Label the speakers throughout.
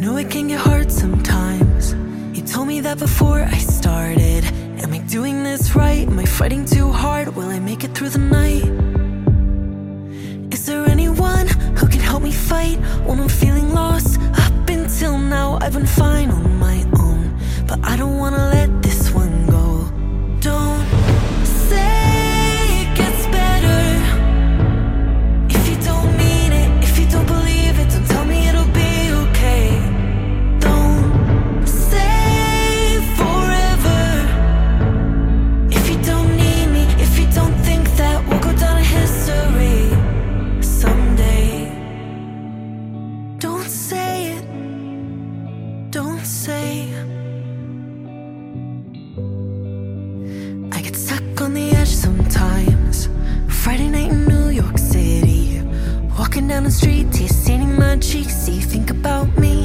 Speaker 1: know it can get hard sometimes. You told me that before I started. Am I doing this right? Am I fighting too hard? Will I make it through the night? Is there anyone who can help me fight when I'm feeling lost? Up until now I've been fine on my own, but I don't wanna let this one go. Don't say it gets better if you don't mean it, if you don't believe it. Don't tell me it'll be okay. Don't say forever if you don't need me, if you don't think that we'll go down in history someday. Don't say it, don't say. I get stuck on the edge sometimes. Friday night in New York City, walking down the street, tears staining my cheeks. Do you think about me?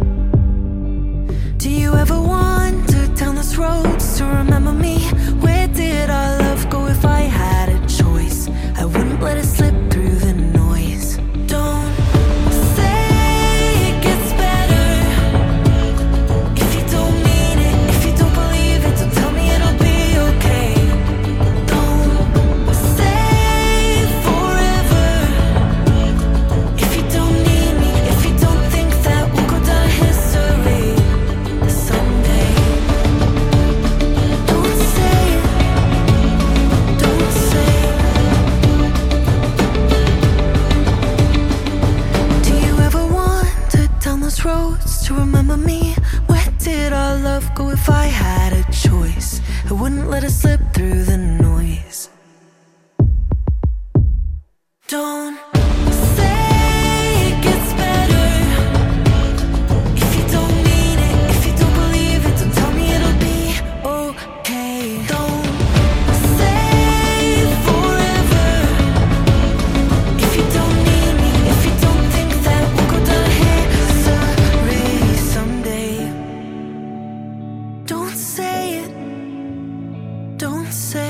Speaker 1: Do you ever wander down those roads to remember me? Where did our love go? If I had a choice, I wouldn't let it slip through the noise. Don't say it gets better if you don't mean it, if you don't believe it. Don't tell me it'll be okay. Don't say forever if you don't need me, if you don't think that we'll go down in history someday. Don't say it, don't say. Do you ever wander down those roads to remember me? Where did our love go? If I had a choice, I wouldn't let it slip through the noise. Don't say it gets better if you don't mean it, if you don't believe it. Don't tell me it'll be okay. Don't say forever if you don't need me, if you don't think that we'll go down in history someday. Don't say it, don't say.